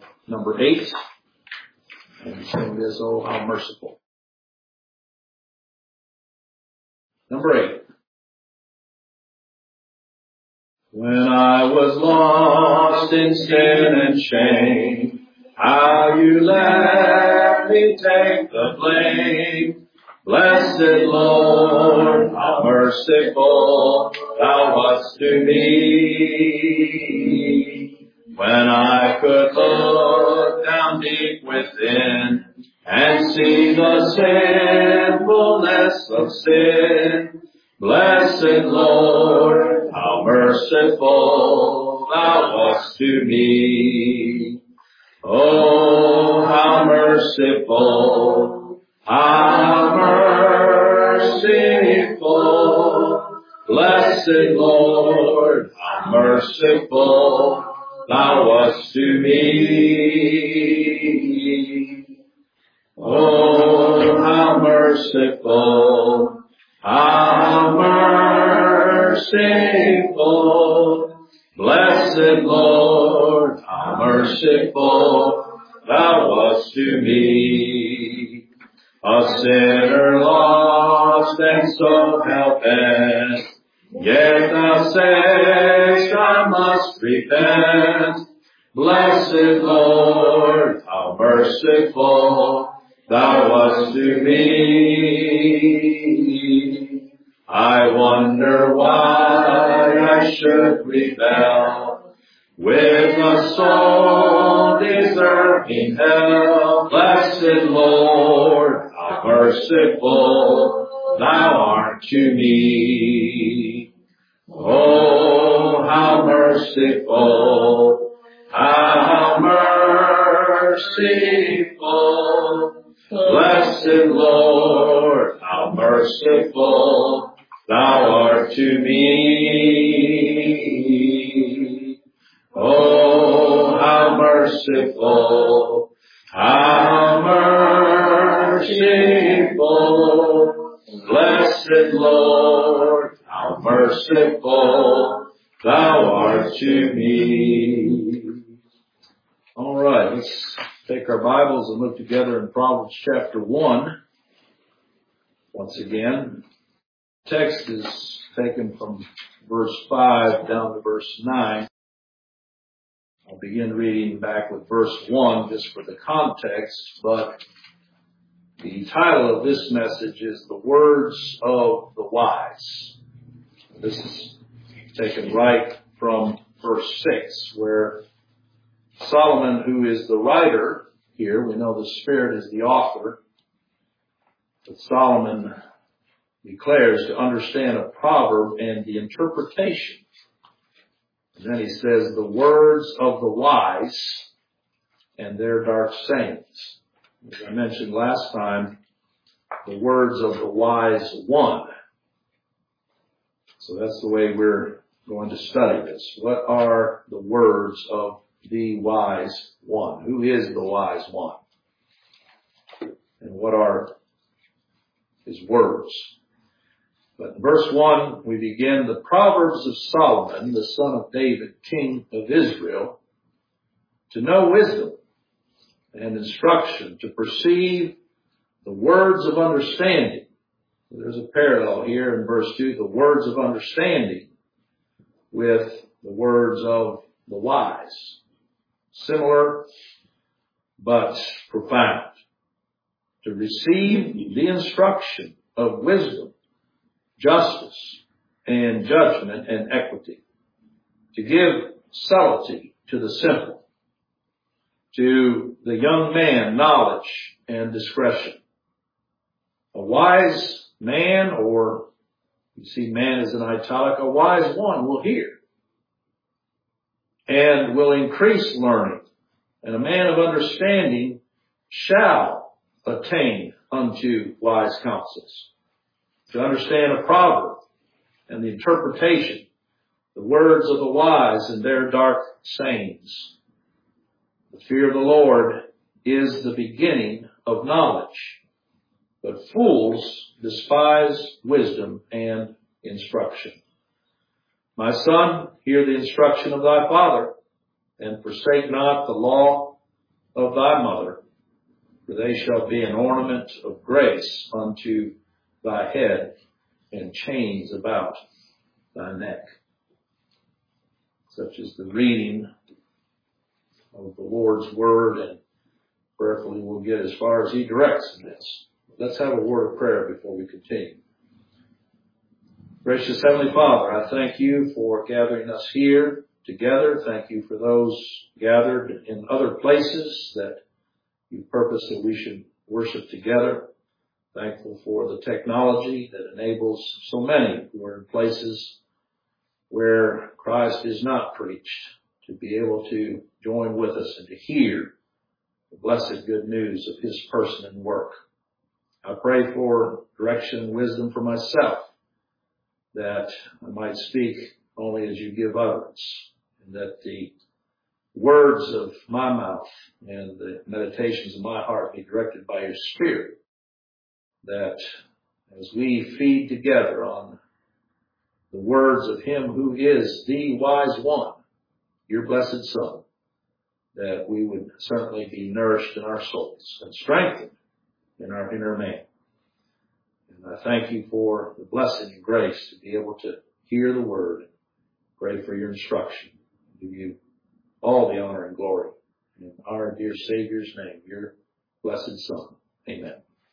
number 8. And sing this, "Oh, How Merciful." Number 8. When I was lost in sin and shame, how you let me take the blame. Blessed Lord, how merciful thou wast to me. When I could look down deep within and see the sinfulness of sin. Blessed Lord, how merciful thou wast to me. Oh, how merciful, how merciful. Blessed Lord, how merciful thou wast to me. Oh, how merciful, how merciful. Blessed Lord, how merciful thou wast to me. A sinner lost and so helpless, yet thou sayest I must repent. Blessed Lord, how merciful thou wast to me. I wonder why I should rebel with a soul deserving hell. Blessed Lord, how merciful thou art to me. Oh, how merciful, how merciful. Blessed Lord, how merciful thou art to me. Oh, how merciful, how merciful. Blessed Lord, how merciful thou art to me. All right, let's take our Bibles and look together in Proverbs chapter 1. Once again, the text is taken from verse 5 down to verse 9. I'll begin reading back with verse 1 just for the context, but the title of this message is "The Words of the Wise." This is taken right from verse 6, where Solomon, who is the writer here, we know the Spirit is the author, but Solomon declares to understand a proverb and the interpretation. And then he says, "The words of the wise and their dark sayings." As I mentioned last time, the words of the wise one. So that's the way we're going to study this. What are the words of the wise one? Who is the wise one? And what are his words? But in verse 1, we begin the Proverbs of Solomon, the son of David, king of Israel, to know wisdom and instruction, to perceive the words of understanding. There's a parallel here in verse 2, the words of understanding with the words of the wise. Similar, but profound. To receive the instruction of wisdom, justice, and judgment and equity. To give subtlety to the simple. To the young man, knowledge and discretion. A wise man, or you see man is in italic, a wise one will hear and will increase learning. And a man of understanding shall attain unto wise counsels. To understand a proverb and the interpretation, the words of the wise and their dark sayings. The fear of the Lord is the beginning of knowledge, but fools despise wisdom and instruction. My son, hear the instruction of thy father, and forsake not the law of thy mother, for they shall be an ornament of grace unto thy head, and chains about thy neck. Such is the reading of the Lord's word, and prayerfully we'll get as far as he directs in this. Let's have a word of prayer before we continue. Gracious Heavenly Father, I thank you for gathering us here together. Thank you for those gathered in other places that you purpose that we should worship together. Thankful for the technology that enables so many who are in places where Christ is not preached to be able to join with us and to hear the blessed good news of his person and work. I pray for direction and wisdom for myself, that I might speak only as you give utterance, and that the words of my mouth and the meditations of my heart be directed by your Spirit, that as we feed together on the words of him who is the wise one, your blessed Son, that we would certainly be nourished in our souls and strengthened in our inner man. And I thank you for the blessing and grace to be able to hear the word and pray for your instruction. Give you all the honor and glory in our dear Savior's name, your blessed Son. Amen.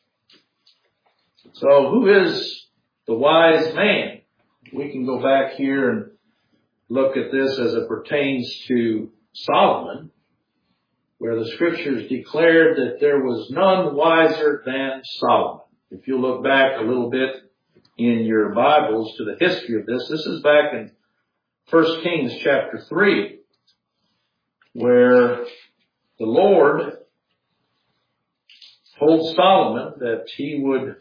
So who is the wise man? We can go back here and look at this as it pertains to Solomon, where the scriptures declared that there was none wiser than Solomon. If you look back a little bit in your Bibles to the history of this is back in 1 Kings chapter 3, where the Lord told Solomon that he would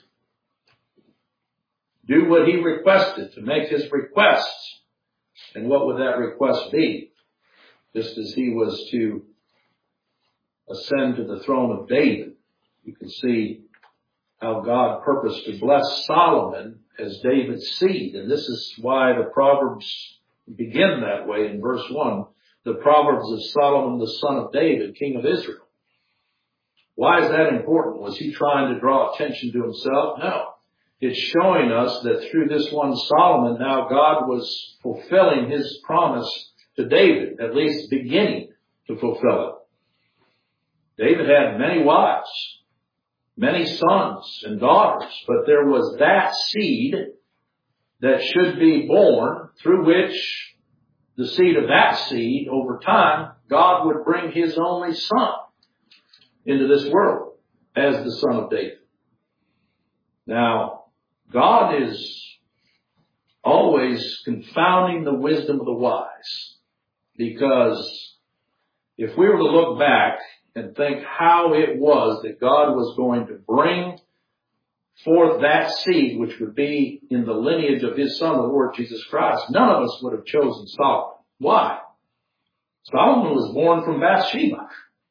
do what he requested, to make his requests. And what would that request be? Just as he was to ascend to the throne of David, you can see how God purposed to bless Solomon as David's seed. And this is why the Proverbs begin that way in verse 1. The Proverbs of Solomon, the son of David, king of Israel. Why is that important? Was he trying to draw attention to himself? No. It's showing us that through this one Solomon, now God was fulfilling his promise to David, at least beginning to fulfill it. David had many wives, many sons and daughters, but there was that seed that should be born, through which the seed of that seed, over time, God would bring his only son into this world as the son of David. Now, God is always confounding the wisdom of the wise, because if we were to look back and think how it was that God was going to bring forth that seed, which would be in the lineage of his son, the Lord Jesus Christ, none of us would have chosen Solomon. Why? Solomon was born from Bathsheba,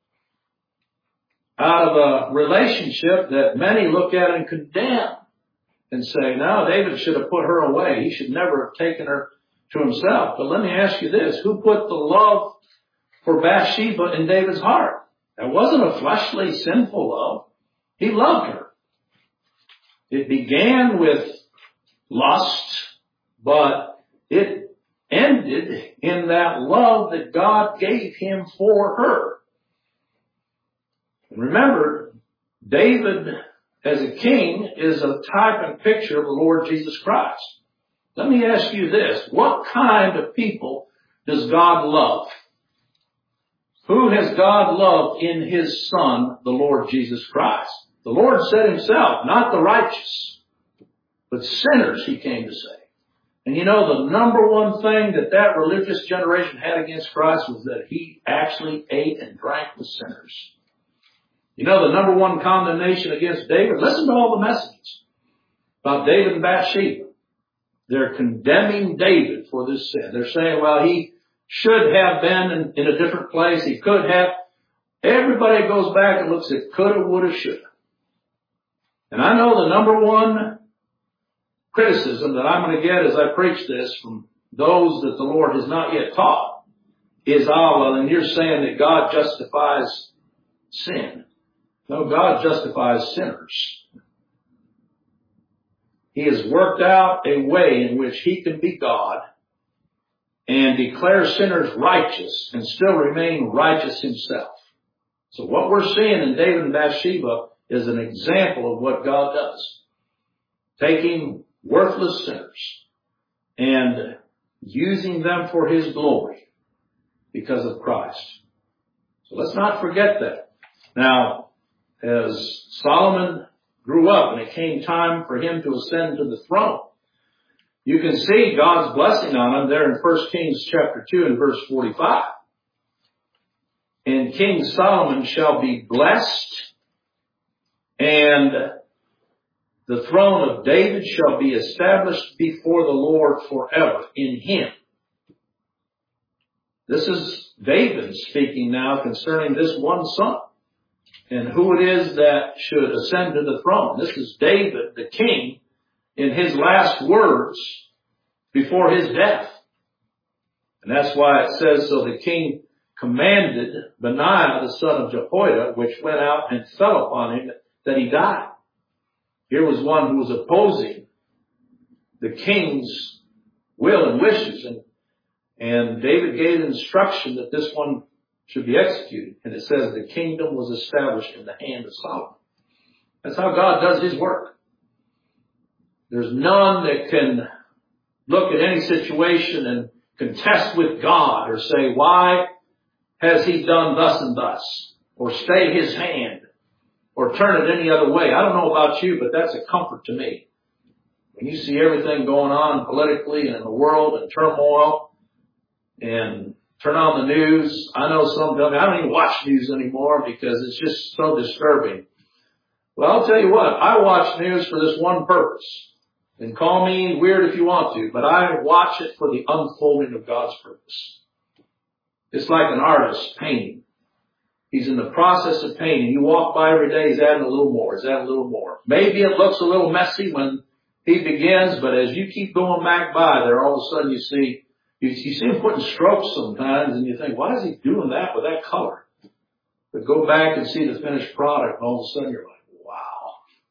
out of a relationship that many look at and condemn and say, no, David should have put her away. He should never have taken her to himself. But let me ask you this. Who put the love for Bathsheba in David's heart? That wasn't a fleshly, sinful love. He loved her. It began with lust, but it ended in that love that God gave him for her. And remember, David as a king is a type and picture of the Lord Jesus Christ. Let me ask you this. What kind of people does God love? Who has God loved in his Son, the Lord Jesus Christ? The Lord said himself, not the righteous, but sinners he came to save. And you know, the number one thing that religious generation had against Christ was that he actually ate and drank with sinners. You know, the number one condemnation against David, listen to all the messages about David and Bathsheba. They're condemning David for this sin. They're saying, well, he should have been in a different place. He could have. Everybody goes back and looks at coulda, woulda, shoulda. And I know the number one criticism that I'm going to get as I preach this from those that the Lord has not yet taught is, well, and you're saying that God justifies sin. No, God justifies sinners. He has worked out a way in which He can be God and declare sinners righteous and still remain righteous Himself. So what we're seeing in David and Bathsheba is an example of what God does. Taking worthless sinners and using them for His glory because of Christ. So let's not forget that. Now, as Solomon grew up and it came time for him to ascend to the throne, you can see God's blessing on him there in 1 Kings chapter 2 and verse 45. And King Solomon shall be blessed, and the throne of David shall be established before the Lord forever in him. This is David speaking now concerning this one son and who it is that should ascend to the throne. This is David, the king, in his last words before his death. And that's why it says, so the king commanded Benaiah, the son of Jehoiada, which went out and fell upon him, that he died. Here was one who was opposing the king's will and wishes. And David gave instruction that this one should be executed. And it says the kingdom was established in the hand of Solomon. That's how God does His work. There's none that can look at any situation and contest with God or say, why has He done thus and thus? Or stay His hand or turn it any other way. I don't know about you, but that's a comfort to me. When you see everything going on politically and in the world and turmoil, and turn on the news. I know some tell me, I don't even watch news anymore because it's just so disturbing. Well, I'll tell you what, I watch news for this one purpose. And call me weird if you want to, but I watch it for the unfolding of God's purpose. It's like an artist painting. He's in the process of painting. You walk by every day, he's adding a little more, he's adding a little more. Maybe it looks a little messy when he begins, but as you keep going back by there, all of a sudden you see him putting strokes sometimes, and you think, why is he doing that with that color? But go back and see the finished product, and all of a sudden you're like, wow.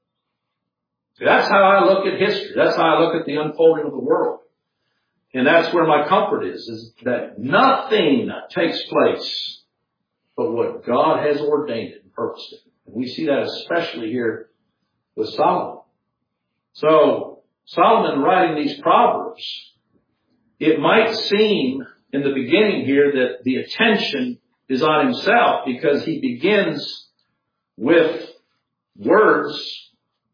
See, that's how I look at history. That's how I look at the unfolding of the world. And that's where my comfort is that nothing takes place but what God has ordained and purposed it. And we see that especially here with Solomon. So, Solomon writing these Proverbs, it might seem in the beginning here that the attention is on himself because he begins with words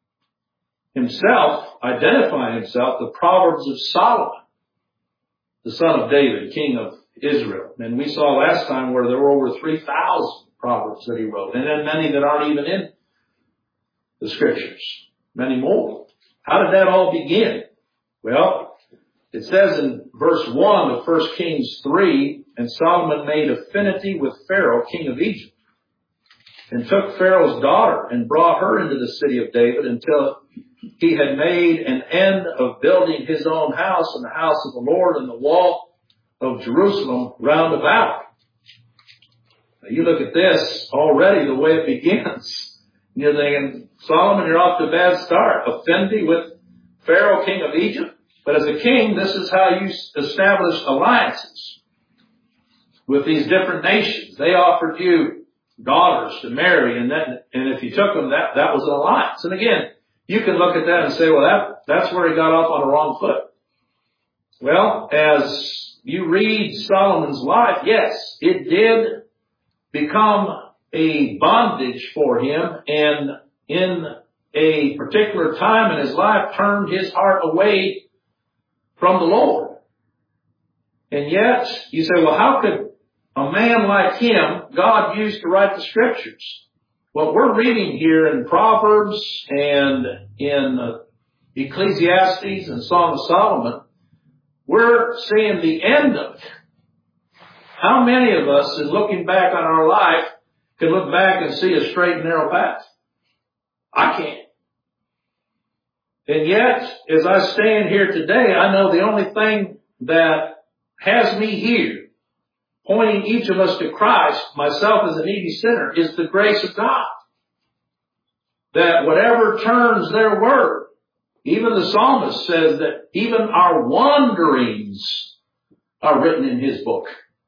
himself, identifying himself, the Proverbs of Solomon, the son of David, king of Israel. And we saw last time where there were over 3,000 Proverbs that he wrote, and then many that aren't even in the Scriptures, many more. How did that all begin? Well, it says in verse 1 of 1 Kings 3, and Solomon made affinity with Pharaoh, king of Egypt, and took Pharaoh's daughter and brought her into the city of David until he had made an end of building his own house and the house of the Lord and the wall of Jerusalem round about. Now you look at this already, the way it begins. You're thinking, Solomon, you're off to a bad start. Affinity with Pharaoh, king of Egypt. But as a king, this is how you establish alliances with these different nations. They offered you daughters to marry, and if you took them, that was an alliance. And again, you can look at that and say, well, that's where he got off on the wrong foot. Well, as you read Solomon's life, yes, it did become a bondage for him, and in a particular time in his life turned his heart away from the Lord. And yet, you say, well, how could a man like him God used to write the Scriptures? What we're reading here in Proverbs and in Ecclesiastes and Song of Solomon, we're seeing the end of it. How many of us, in looking back on our life, can look back and see a straight and narrow path? I can't. And yet, as I stand here today, I know the only thing that has me here pointing each of us to Christ, myself as a needy sinner, is the grace of God. That whatever turns their word, even the psalmist says that even our wanderings are written in His book.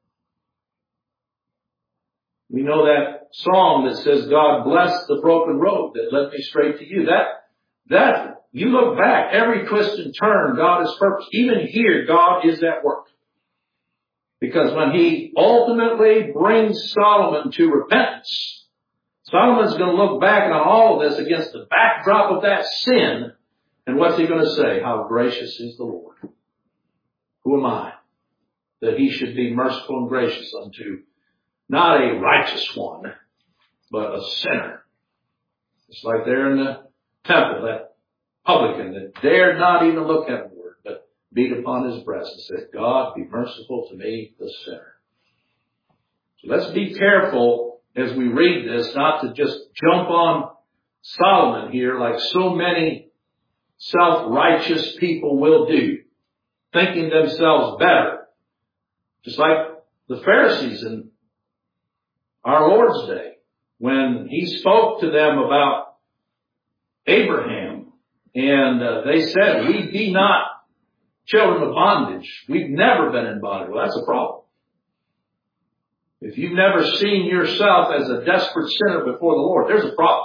We know that song that says, God bless the broken road that led me straight to you. That you look back, every twist and turn, God has purpose. Even here, God is at work. Because when He ultimately brings Solomon to repentance, Solomon's going to look back on all of this against the backdrop of that sin. And what's he going to say? How gracious is the Lord. Who am I that He should be merciful and gracious unto not a righteous one, but a sinner. It's like there in the temple, that publican that dared not even look heavenward, but beat upon his breast and said, God, be merciful to me, the sinner. So let's be careful as we read this, not to just jump on Solomon here like so many self-righteous people will do, thinking themselves better. Just like the Pharisees in our Lord's day, when He spoke to them about Abraham, and they said, we be not children of bondage. We've never been in bondage. Well, that's a problem. If you've never seen yourself as a desperate sinner before the Lord, there's a problem.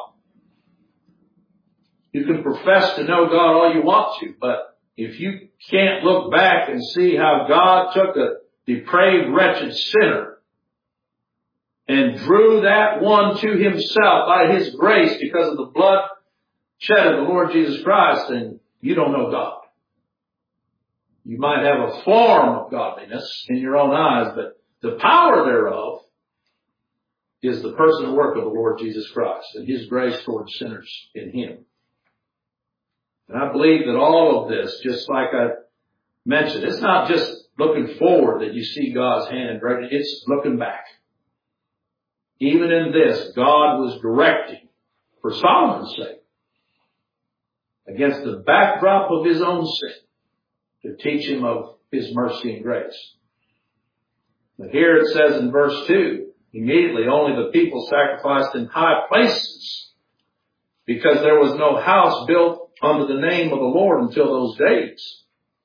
You can profess to know God all you want to, but if you can't look back and see how God took a depraved, wretched sinner and drew that one to Himself by His grace because of the blood shed of the Lord Jesus Christ, then you don't know God. You might have a form of godliness in your own eyes, but the power thereof is the person and work of the Lord Jesus Christ and His grace towards sinners in Him. And I believe that all of this, just like I mentioned, it's not just looking forward that you see God's hand, right? It's looking back. Even in this, God was directing, for Solomon's sake, against the backdrop of his own sin, to teach him of His mercy and grace. But here it says in verse 2, immediately only the people sacrificed in high places, because there was no house built under the name of the Lord until those days.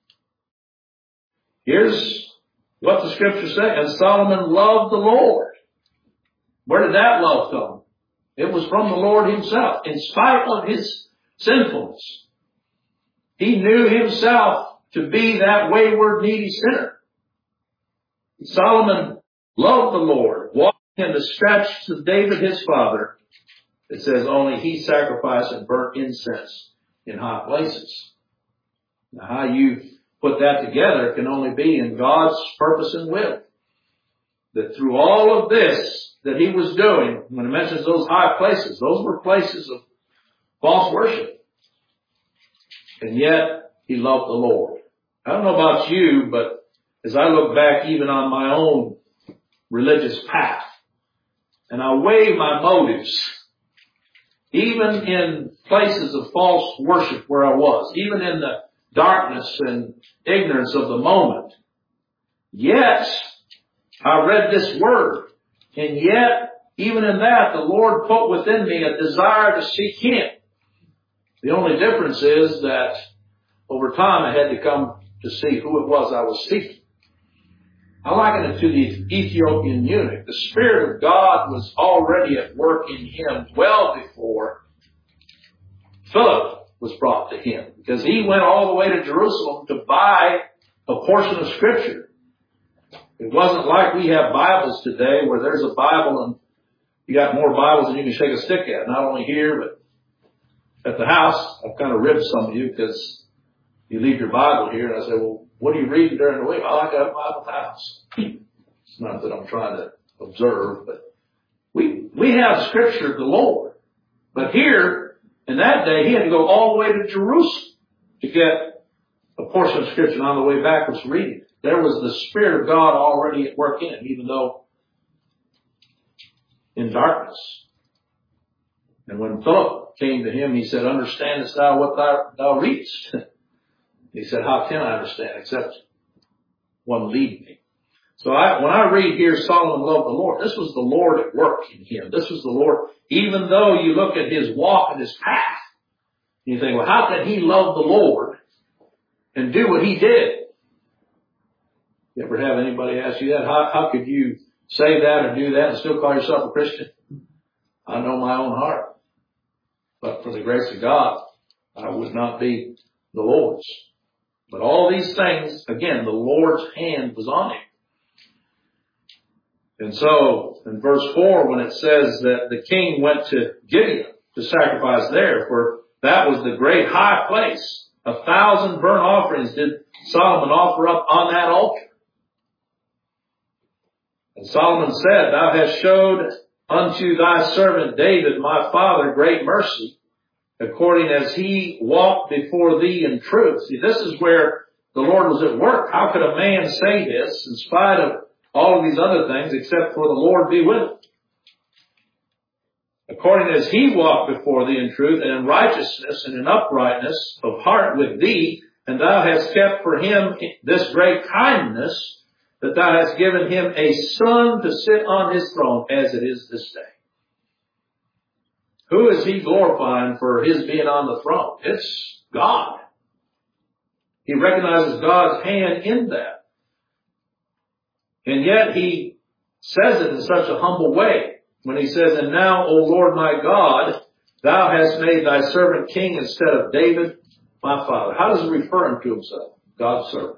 Here's what the Scriptures say. And Solomon loved the Lord. Where did that love come? It was from the Lord Himself. In spite of his sinfulness, he knew himself to be that wayward, needy sinner. Solomon loved the Lord, walking in the steps of David his father. It says only he sacrificed and burnt incense in high places. Now, how you put that together can only be in God's purpose and will. That through all of this that He was doing, when it mentions those high places, those were places of false worship. And yet, he loved the Lord. I don't know about you, but as I look back even on my own religious path, and I weigh my motives, even in places of false worship where I was, even in the darkness and ignorance of the moment, yet I read this word, and yet even in that the Lord put within me a desire to seek Him. The only difference is that over time I had to come to see who it was I was seeking. I liken it to the Ethiopian eunuch. The Spirit of God was already at work in him well before Philip was brought to him, because he went all the way to Jerusalem to buy a portion of Scripture. It wasn't like we have Bibles today where there's a Bible and you got more Bibles than you can shake a stick at. Not only here, but at the house. I've kind of ribbed some of you because you leave your Bible here, and I say, well, what are you reading during the week? Oh, I got a Bible at the house. It's not that I'm trying to observe, but we have Scripture of the Lord. But here, in that day, he had to go all the way to Jerusalem to get a portion of Scripture. And on the way back was reading. There was the Spirit of God already at work in him, even though in darkness. And when Philip came to him, he said, understandest thou what thou readest? He said, how can I understand except one lead me? So when I read here, Solomon loved the Lord, this was the Lord at work in him. This was the Lord, even though you look at his walk and his path, you think, well, how could he love the Lord and do what he did? You ever have anybody ask you that? How could you say that or do that and still call yourself a Christian? I know my own heart. But for the grace of God, I would not be the Lord's. But all these things, again, the Lord's hand was on him. And so, in verse 4, when it says that the king went to Gibeon to sacrifice there, for that was the great high place. 1,000 burnt offerings did Solomon offer up on that altar. And Solomon said, Thou hast showed unto thy servant David, my father, great mercy, according as he walked before thee in truth. See, this is where the Lord was at work. How could a man say this in spite of all of these other things except for the Lord be with him? According as he walked before thee in truth and in righteousness and in uprightness of heart with thee, and thou hast kept for him this great kindness, that thou hast given him a son to sit on his throne as it is this day. Who is he glorifying for his being on the throne? It's God. He recognizes God's hand in that. And yet he says it in such a humble way when he says, And now, O Lord my God, thou hast made thy servant king instead of David, my father. How does he refer to himself? God's servant.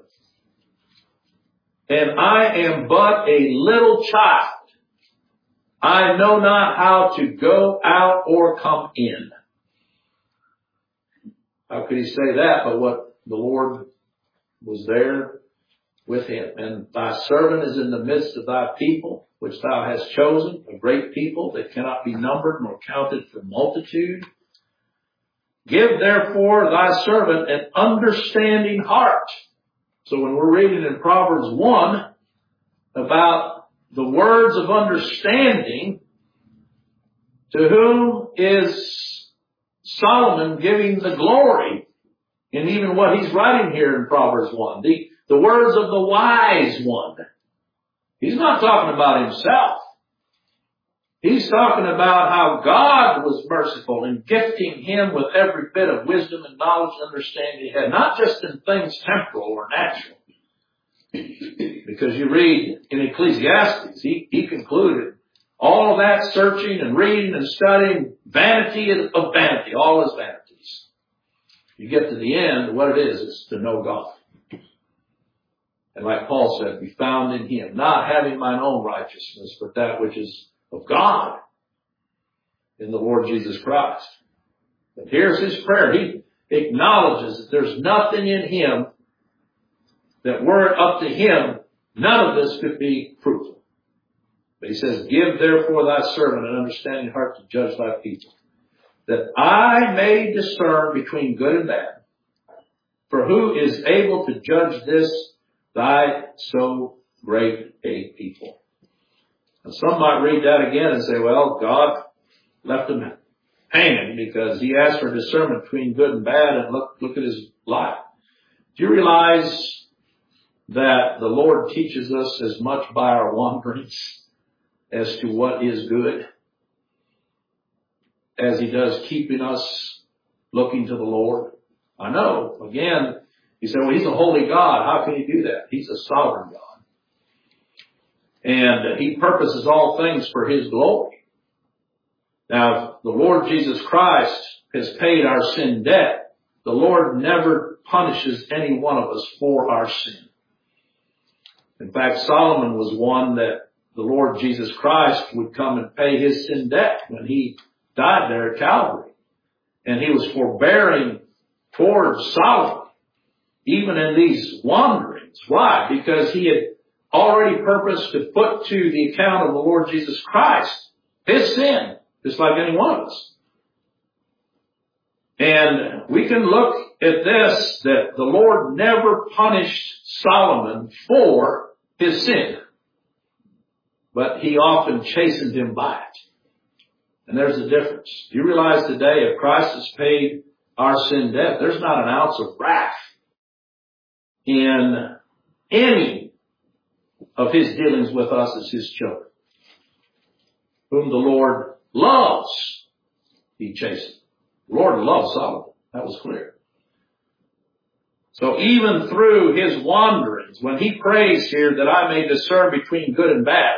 And I am but a little child. I know not how to go out or come in. How could he say that? But what the Lord was there with him. And thy servant is in the midst of thy people, which thou hast chosen, a great people that cannot be numbered nor counted for multitude. Give therefore thy servant an understanding heart. So when we're reading in Proverbs 1 about the words of understanding, to whom is Solomon giving the glory in even what he's writing here in Proverbs 1? The words of the wise one. He's not talking about himself. He's talking about how God was merciful in gifting him with every bit of wisdom and knowledge and understanding he had, not just in things temporal or natural. Because you read in Ecclesiastes, he concluded all of that searching and reading and studying, vanity of vanity, all his vanities. You get to the end, what it is to know God. And like Paul said, be found in him, not having mine own righteousness, but that which is of God in the Lord Jesus Christ. But here's his prayer. He acknowledges that there's nothing in him that were it up to him, none of this could be fruitful. But he says, Give therefore thy servant an understanding heart to judge thy people, that I may discern between good and bad. For who is able to judge this thy so great a people? And some might read that again and say, well, God left him hanging because he asked for discernment between good and bad, and look at his life. Do you realize that the Lord teaches us as much by our wanderings as to what is good as he does keeping us looking to the Lord? I know, again, you say, well, he's a holy God. How can he do that? He's a sovereign God. And he purposes all things for his glory. Now, the Lord Jesus Christ has paid our sin debt. The Lord never punishes any one of us for our sin. In fact, Solomon was one that the Lord Jesus Christ would come and pay his sin debt when he died there at Calvary. And he was forbearing towards Solomon, even in these wanderings. Why? Because he had already purposed to put to the account of the Lord Jesus Christ his sin, just like any one of us. And we can look at this, that the Lord never punished Solomon for his sin, but he often chastened him by it. And there's a difference. Do you realize today, if Christ has paid our sin debt, there's not an ounce of wrath in any of His dealings with us as His children. Whom the Lord loves, He chastens. The Lord loves Solomon. That was clear. So even through his wanderings, when he prays here that I may discern between good and bad,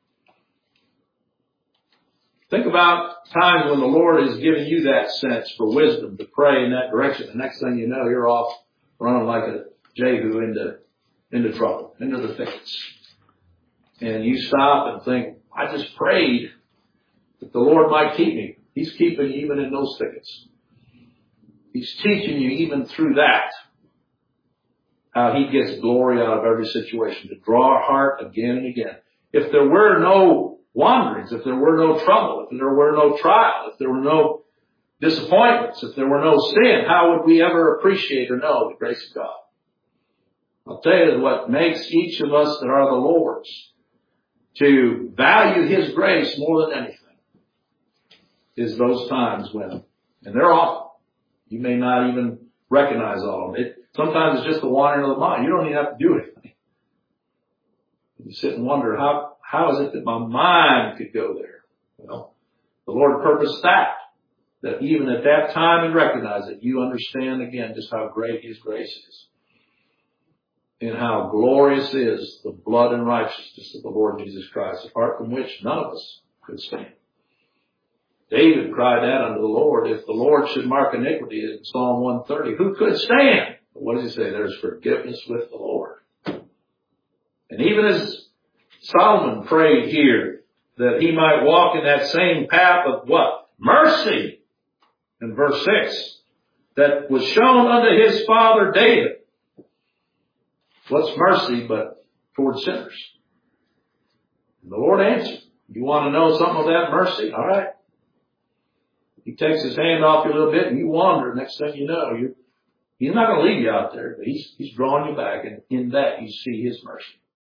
think about times when the Lord is giving you that sense for wisdom to pray in that direction. The next thing you know, you're off running like a Jehu into trouble, into the thickets. And you stop and think, I just prayed that the Lord might keep me. He's keeping you even in those thickets. He's teaching you even through that how He gets glory out of every situation to draw our heart again and again. If there were no wanderings, if there were no trouble, if there were no trial, if there were no disappointments, if there were no sin, how would we ever appreciate or know the grace of God? I'll tell you that what makes each of us that are the Lord's to value His grace more than anything is those times when, and they're often, you may not even recognize all of it. Sometimes it's just the wandering of the mind. You don't even have to do anything. You sit and wonder, how is it that my mind could go there? Well, the Lord purposed that even at that time and recognize it, you understand again just how great His grace is. And how glorious is the blood and righteousness of the Lord Jesus Christ, apart from which none of us could stand. David cried out unto the Lord, if the Lord should mark iniquity in Psalm 130, who could stand? But what does he say? There's forgiveness with the Lord. And even as Solomon prayed here that he might walk in that same path of what? Mercy. In verse 6, that was shown unto his father David. What's mercy but toward sinners? And the Lord answered. You want to know something of that mercy? All right. He takes his hand off you a little bit and you wander. Next thing you know, He's not going to leave you out there, but He's drawing you back. And in that you see His mercy.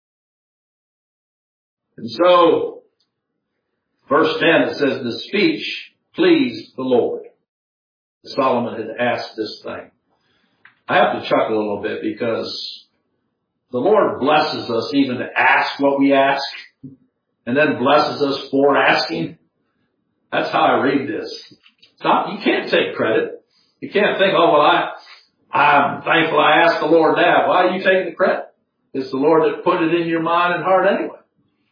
And so, verse 10, it says, the speech pleased the Lord. Solomon had asked this thing. I have to chuckle a little bit because the Lord blesses us even to ask what we ask and then blesses us for asking. That's how I read this. You can't take credit. You can't think, oh, well, I'm thankful I asked the Lord that. Why are you taking the credit? It's the Lord that put it in your mind and heart anyway.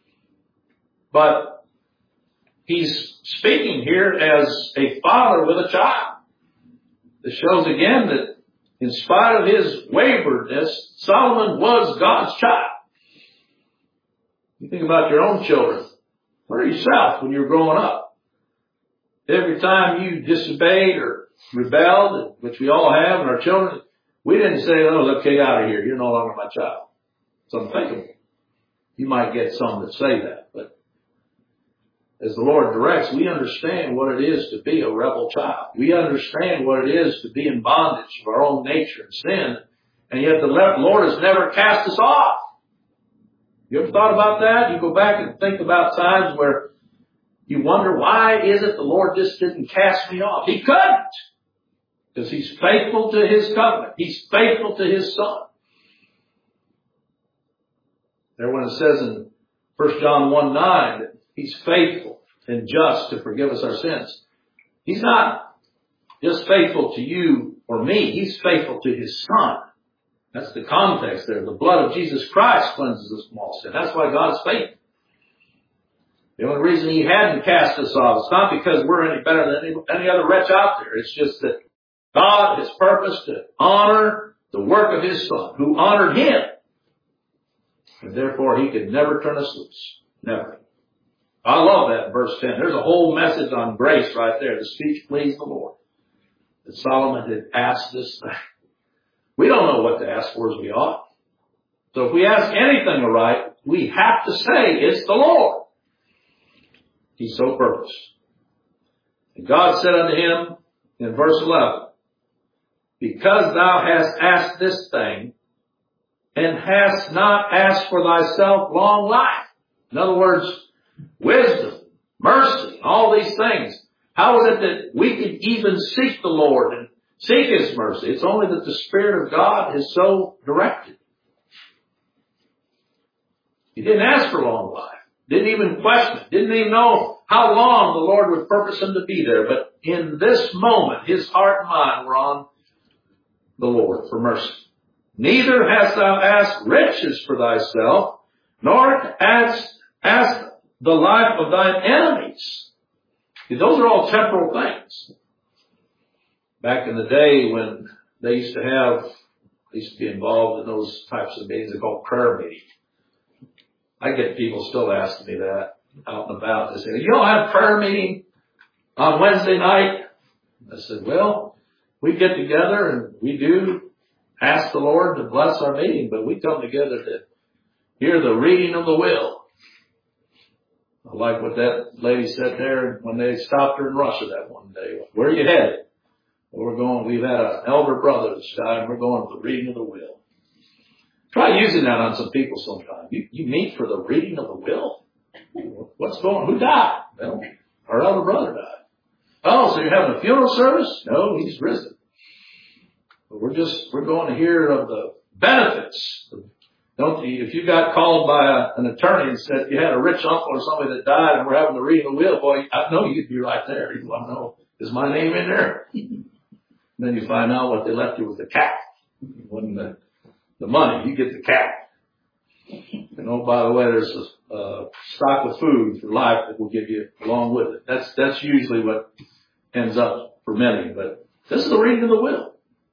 But He's speaking here as a father with a child. This shows again that in spite of his waywardness, Solomon was God's child. You think about your own children. Or yourself when you were growing up. Every time you disobeyed or rebelled, which we all have in our children, we didn't say, oh, look, get out of here. You're no longer my child. It's unthinkable. You might get some that say that, but as the Lord directs, we understand what it is to be a rebel child. We understand what it is to be in bondage of our own nature and sin, and yet the Lord has never cast us off. You ever thought about that? You go back and think about times where you wonder, why is it the Lord just didn't cast me off? He couldn't. Because He's faithful to His covenant. He's faithful to His Son. There when it says in 1 John 1:9 that He's faithful and just to forgive us our sins. He's not just faithful to you or me. He's faithful to His Son. That's the context there. The blood of Jesus Christ cleanses us from all sin. That's why God's faithful. The only reason He hadn't cast us off is not because we're any better than any other wretch out there. It's just that God has purposed to honor the work of His Son, who honored Him. And therefore He could never turn us loose. Never. I love that in verse 10. There's a whole message on grace right there. The speech pleased the Lord. That Solomon had asked this thing. We don't know what to ask for as we ought. So if we ask anything aright, we have to say it's the Lord. He so purposed. And God said unto him in verse 11, because thou hast asked this thing, and hast not asked for thyself long life. In other words, wisdom, mercy, all these things. How is it that we could even seek the Lord and seek His mercy? It's only that the Spirit of God is so directed. He didn't ask for long life. Didn't even question it. Didn't even know how long the Lord would purpose him to be there. But in this moment, his heart and mind were on the Lord for mercy. Neither hast thou asked riches for thyself, nor hast asked the life of thine enemies. See, those are all temporal things. Back in the day when they used to be involved in those types of meetings, they're called prayer meetings. I get people still asking me that out and about. They say, you don't have prayer meeting on Wednesday night? I said, well, we get together and we do ask the Lord to bless our meeting, but we come together to hear the reading of the will. I like what that lady said there when they stopped her in Russia that one day. Where are you headed? Well, we've had an elder brother this time, and we're going to the reading of the will. Try using that on some people sometime. You meet for the reading of the will? What's going on? Who died? Well, our elder brother died. Oh, so you're having a funeral service? No, he's risen. But we're going to hear of the benefits. If you got called by an attorney and said you had a rich uncle or somebody that died and we're having the reading of the will, boy, I know you'd be right there. You'd want to know, is my name in there? Then you find out what they left you with the cat. It wasn't the money. You get the cat. And oh, by the way, there's a stock of food for life that will give you along with it. That's usually what ends up for many. But this is the reading of the will.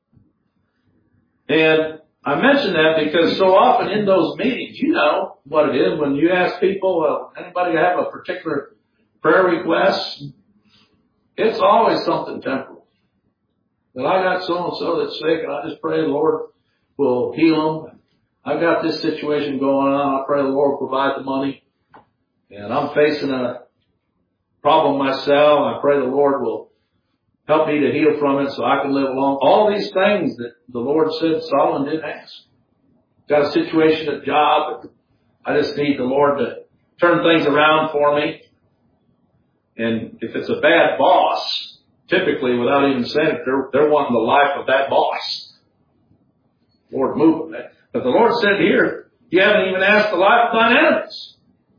And I mention that because so often in those meetings, you know what it is. When you ask people, anybody have a particular prayer request, it's always something temporal. But I got so-and-so that's sick, and I just pray the Lord will heal them. I've got this situation going on. I pray the Lord will provide the money. And I'm facing a problem myself. I pray the Lord will help me to heal from it so I can live along. All these things that the Lord said Solomon didn't ask. Got a situation at job. I just need the Lord to turn things around for me. And if it's a bad boss, typically, without even saying it, they're wanting the life of that boss. Lord, move them. But the Lord said here, you haven't even asked the life of thine enemies.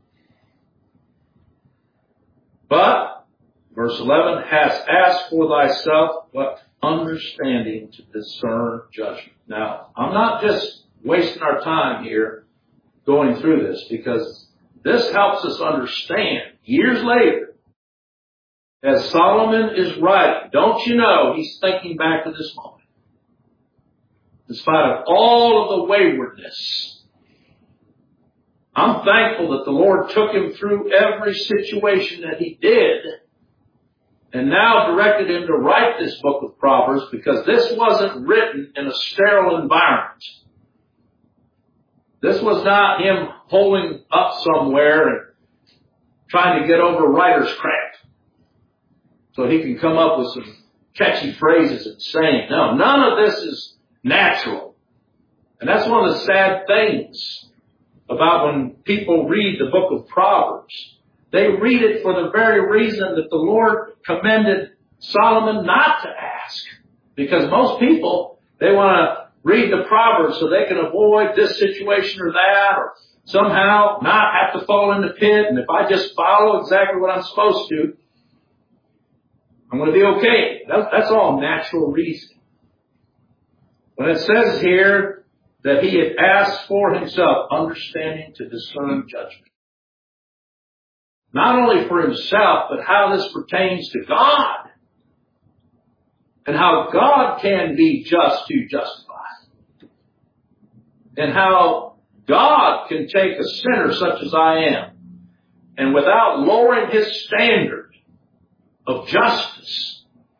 But, verse 11, hast asked for thyself what? Understanding to discern judgment. Now, I'm not just wasting our time here going through this, because this helps us understand years later, as Solomon is writing, don't you know he's thinking back to this moment. In spite of all of the waywardness, I'm thankful that the Lord took him through every situation that he did and now directed him to write this book of Proverbs, because this wasn't written in a sterile environment. This was not him holding up somewhere and trying to get over writer's cramp so he can come up with some catchy phrases and saying. No, none of this is natural. And that's one of the sad things about when people read the book of Proverbs. They read it for the very reason that the Lord commended Solomon not to ask. Because most people, they want to read the Proverbs so they can avoid this situation or that, or somehow not have to fall in the pit. And if I just follow exactly what I'm supposed to, I'm going to be okay. That's all natural reasoning. When it says here that he had asked for himself understanding to discern judgment. Not only for himself, but how this pertains to God. And how God can be just to justify. And how God can take a sinner such as I am, and without lowering his standard of justice,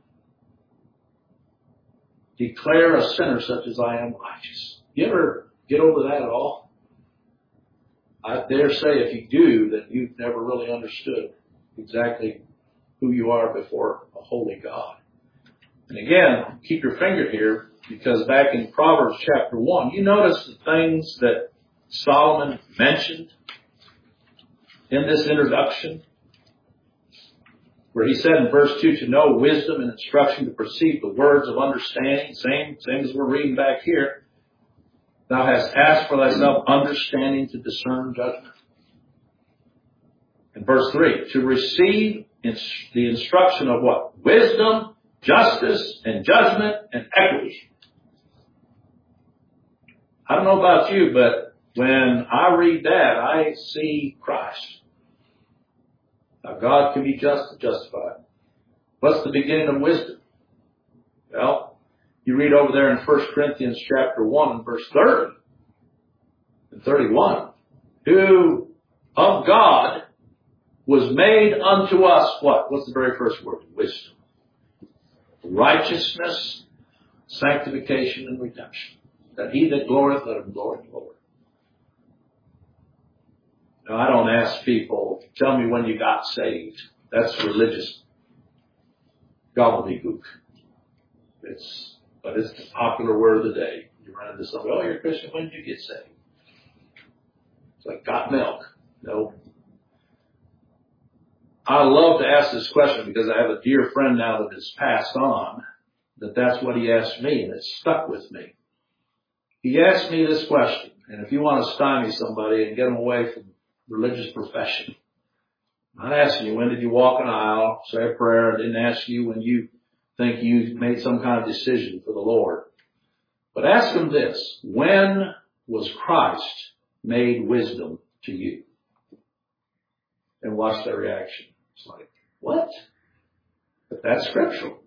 declare a sinner such as I am righteous. You ever get over that at all? I dare say if you do, that you've never really understood exactly who you are before a holy God. And again, keep your finger here, because back in Proverbs chapter 1, you notice the things that Solomon mentioned in this introduction, where he said in verse 2, to know wisdom and instruction, to perceive the words of understanding, same as we're reading back here. Thou hast asked for thyself understanding to discern judgment. In verse 3, to receive the instruction of what? Wisdom, justice, and judgment, and equity. I don't know about you, but when I read that, I see Christ. Now, God can be just and justified. What's the beginning of wisdom? Well, you read over there in 1 Corinthians chapter 1 and verse 30 and 31, who of God was made unto us what? What's the very first word? Wisdom. Righteousness, sanctification, and redemption. That he that glorieth, let him glory in the Lord. Now, I don't ask people, tell me when you got saved. That's religious gobbledygook. But it's the popular word of the day. You run into somebody, oh, you're a Christian, when did you get saved? It's like, got milk. No. I love to ask this question because I have a dear friend now that has passed on, that's what he asked me, and it stuck with me. He asked me this question, and if you want to stymie somebody and get them away from religious profession, I'm not asking you, when did you walk an aisle, say a prayer? I didn't ask you when you think you made some kind of decision for the Lord. But ask them this, when was Christ made wisdom to you? And watch their reaction. It's like, what? But that's scriptural.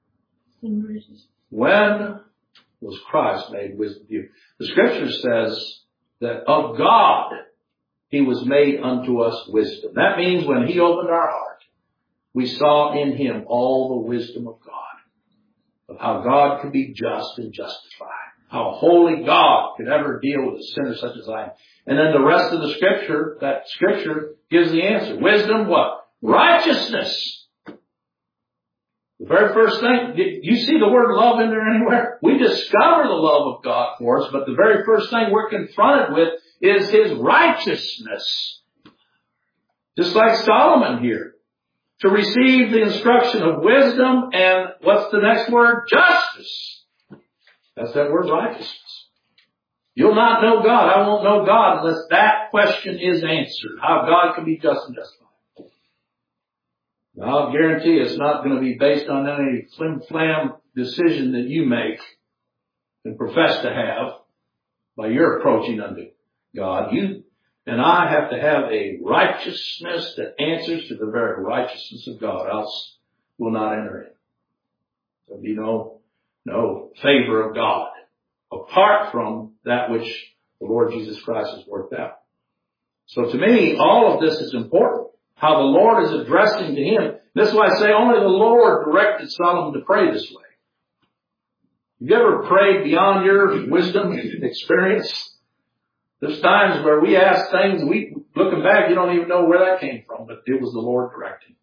When was Christ made wisdom to you? The scripture says that of God he was made unto us wisdom. That means when he opened our heart, we saw in him all the wisdom of God, of how God could be just and justify, how a holy God could ever deal with a sinner such as I am. And then the rest of the scripture, that scripture gives the answer. Wisdom, what? Righteousness. The very first thing, you see the word love in there anywhere? We discover the love of God for us, but the very first thing we're confronted with is his righteousness. Just like Solomon here. To receive the instruction of wisdom and what's the next word? Justice. That's that word righteousness. You'll not know God. I won't know God unless that question is answered. How God can be just and justified. Now, I'll guarantee it's not going to be based on any flim-flam decision that you make and profess to have by your approaching unto God. You and I have to have a righteousness that answers to the very righteousness of God, else we'll not enter in. There'll be no favor of God apart from that which the Lord Jesus Christ has worked out. So to me, all of this is important. How the Lord is addressing to him. This is why I say only the Lord directed Solomon to pray this way. Have you ever prayed beyond your wisdom experience? There's times where we ask things, looking back, you don't even know where that came from, but it was the Lord directing.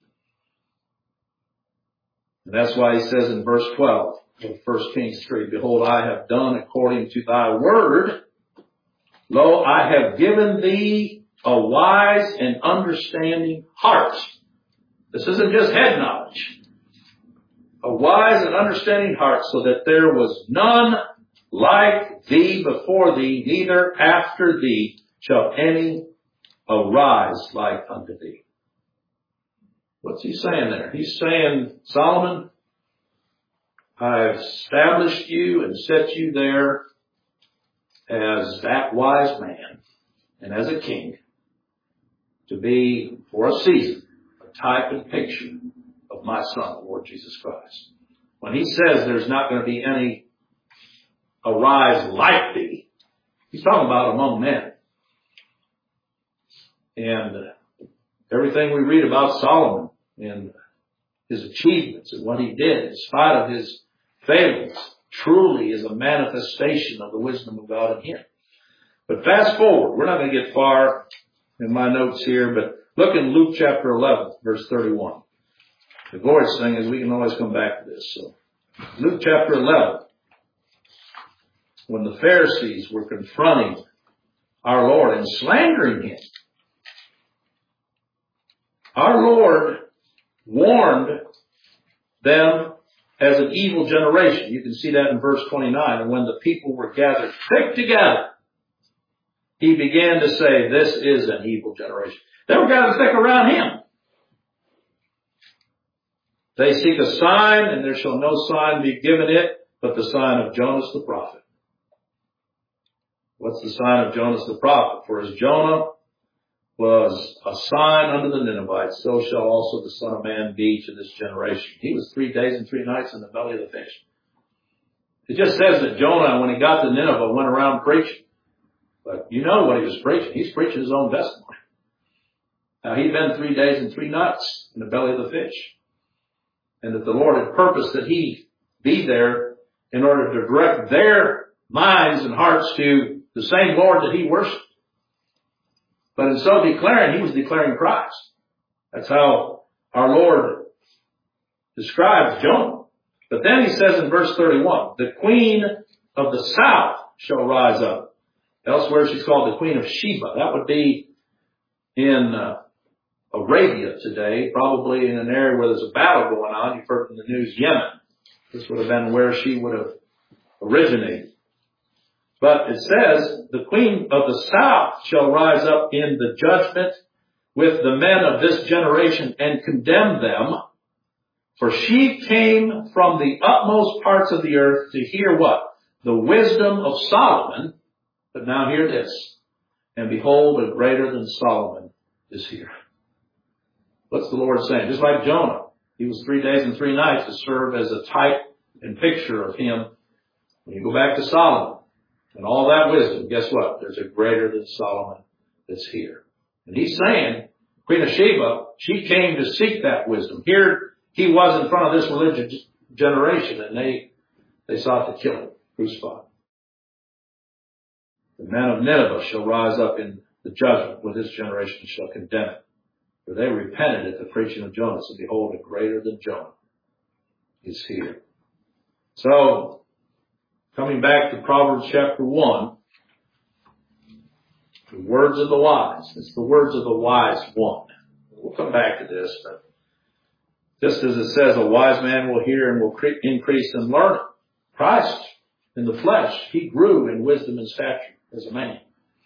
And that's why he says in verse 12 of 1 Kings 3, behold, I have done according to thy word. Lo, I have given thee a wise and understanding heart. This isn't just head knowledge. A wise and understanding heart, so that there was none like thee before thee, neither after thee shall any arise like unto thee. What's he saying there? He's saying, Solomon, I've established you and set you there as that wise man and as a king to be, for a season, a type and picture of my Son, the Lord Jesus Christ. When he says there's not going to be any arise like thee, he's talking about among men. And everything we read about Solomon and his achievements and what he did, in spite of his failings, truly is a manifestation of the wisdom of God in him. But fast forward, we're not going to get far in my notes here, but look in Luke chapter 11, verse 31. The glorious thing is we can always come back to this. So, Luke chapter 11, when the Pharisees were confronting our Lord and slandering him, our Lord warned them as an evil generation. You can see that in verse 29. And when the people were gathered thick together, he began to say, this is an evil generation. They were gathered thick around him. They seek a sign, and there shall no sign be given it, but the sign of Jonas the prophet. What's the sign of Jonas the prophet? For as Jonah was a sign unto the Ninevites, so shall also the Son of Man be to this generation. He was 3 days and 3 nights in the belly of the fish. It just says that Jonah, when he got to Nineveh, went around preaching. But you know what he was preaching. He's preaching his own testimony. Now, he'd been 3 days and 3 nights in the belly of the fish. And that the Lord had purposed that he be there in order to direct their minds and hearts to the same Lord that he worshiped. But in so declaring, he was declaring Christ. That's how our Lord describes Jonah. But then he says in verse 31, the queen of the south shall rise up. Elsewhere she's called the queen of Sheba. That would be in Arabia today, probably in an area where there's a battle going on. You've heard from the news, Yemen. This would have been where she would have originated. But it says, the queen of the south shall rise up in the judgment with the men of this generation and condemn them. For she came from the utmost parts of the earth to hear what? The wisdom of Solomon. But now hear this. And behold, a greater than Solomon is here. What's the Lord saying? Just like Jonah. He was 3 days and 3 nights to serve as a type and picture of him. When you go back to Solomon and all that wisdom, guess what? There's a greater than Solomon that's here. And he's saying, Queen of Sheba, she came to seek that wisdom. Here he was in front of this religious generation, and they sought to kill him, crucify him. The men of Nineveh shall rise up in the judgment with this generation and shall condemn it. For they repented at the preaching of Jonas, and behold, a greater than Jonah is here. So, coming back to Proverbs chapter 1, the words of the wise. It's the words of the wise one. We'll come back to this, but just as it says, a wise man will hear and will increase in learning. Christ, in the flesh, he grew in wisdom and stature as a man.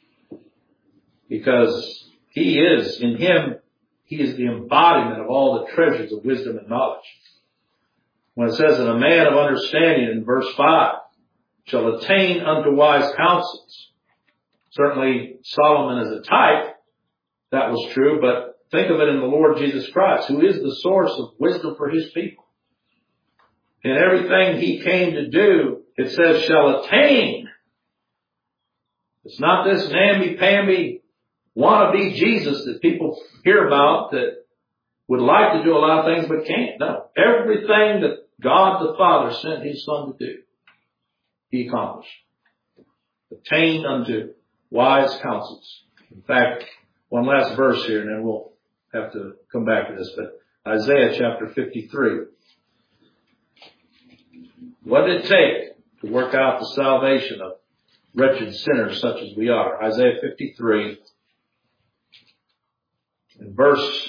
Because he is, in him, he is the embodiment of all the treasures of wisdom and knowledge. When it says that a man of understanding in verse 5 shall attain unto wise counsels. Certainly Solomon as a type, that was true, but think of it in the Lord Jesus Christ, who is the source of wisdom for his people. In everything he came to do, it says shall attain. It's not this namby-pamby wannabe Jesus that people hear about that would like to do a lot of things but can't. No. Everything that God the Father sent his Son to do, he accomplished. Attain unto wise counsels. In fact, one last verse here and then we'll have to come back to this, but Isaiah chapter 53. What did it take to work out the salvation of wretched sinners such as we are? Isaiah 53, in verse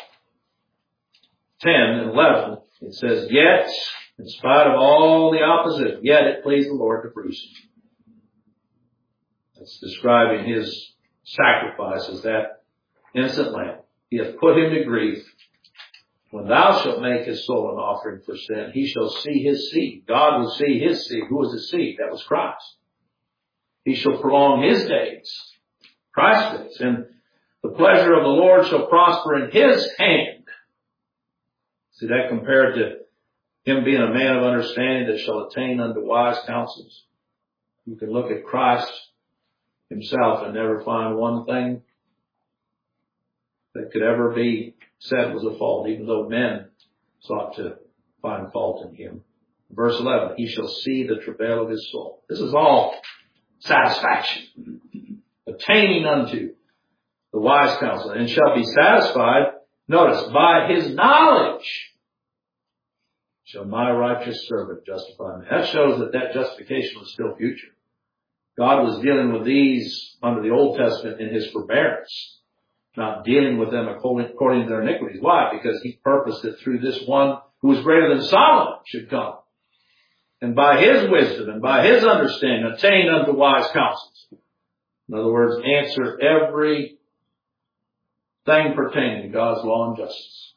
10 and 11, it says, yet, in spite of all the opposition, yet it pleased the Lord to bruise him. That's describing his sacrifice as that innocent lamb. He hath put him to grief. When thou shalt make his soul an offering for sin, he shall see his seed. God will see his seed. Who was his seed? That was Christ. He shall prolong his days. Christ's days. And the pleasure of the Lord shall prosper in his hand. See that compared to him being a man of understanding that shall attain unto wise counsels. You can look at Christ himself and never find one thing that could ever be said was a fault, even though men sought to find fault in him. Verse 11, he shall see the travail of his soul. This is all satisfaction. Attaining unto the wise counsel, and shall be satisfied, notice, by his knowledge shall my righteous servant justify me. That shows that justification was still future. God was dealing with these under the Old Testament in his forbearance, not dealing with them according to their iniquities. Why? Because he purposed it through this one who is greater than Solomon, should come, and by his wisdom and by his understanding attain unto wise counsels. In other words, answer every thing pertaining to God's law and justice.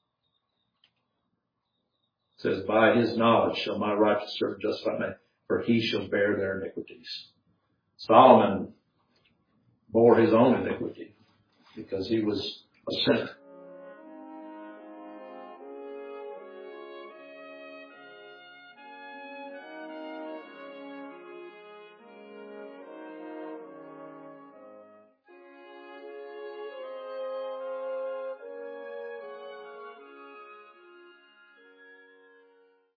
It says, by his knowledge shall my righteous servant justify me, for he shall bear their iniquities. Solomon bore his own iniquity because he was a sinner.